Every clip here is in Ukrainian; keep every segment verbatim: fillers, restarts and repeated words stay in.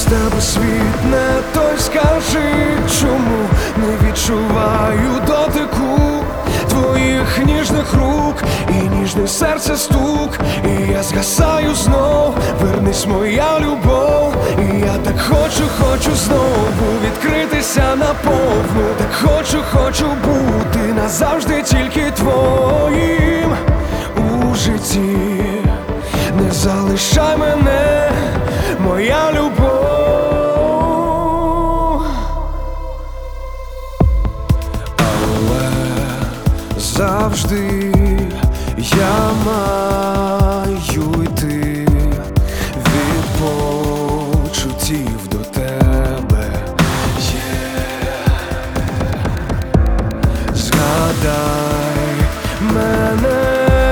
тебе світ не той, скажи, чому не відчуваю дотику твоїх ніжних рук і ніжне серце стук, і я згасаю знов. Вернись, моя любов, і я так хочу, хочу знову відкритися наповну. Так хочу, хочу бути назавжди тільки твоїм у житті. Не залишай мене, моя любов. Але завжди я маю йти від почуттів до тебе. Yeah. Згадай мене,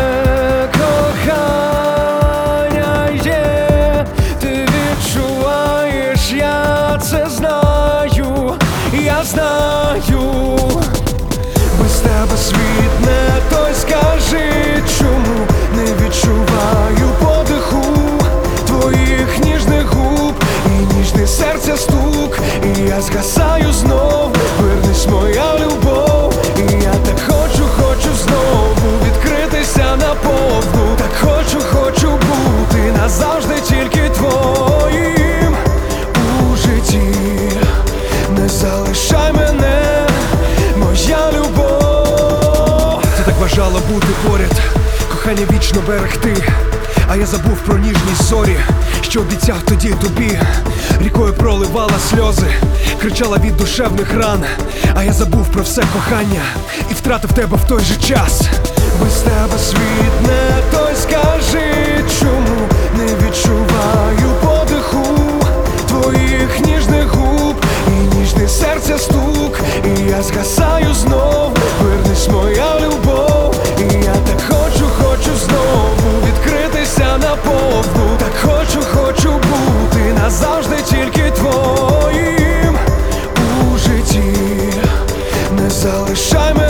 кохання є, ти відчуваєш, я це знаю, я знаю. Без тебе світ не той, скажи, чому не відчуваю подиху твоїх ніжних губ і ніжне серця стук, і я згасаю знов. Вернись, моя любов, і я так хочу, хочу знову відкритися наповну. Так хочу, хочу бути назавжди тільки твоїм у житті. Не залишай мене, моя любов. Ти так бажала бути поряд, кохання вічно берегти, а я забув про ніжні зорі, що обіцяв тоді тобі. Рікою проливала сльози, кричала від душевних ран, а я забув про все кохання і втратив тебе в той же час. Без тебе світ не той, скажи, чому не відчуваю подиху твоїх ніжних губ і ніжне серця стук, і я згасаю знов. Вернись, моя любов, і я так хочу, хочу знову відкритися наповну. Так хочу, хочу бути назавжди тільки твоїм у житті. Не залишай мене.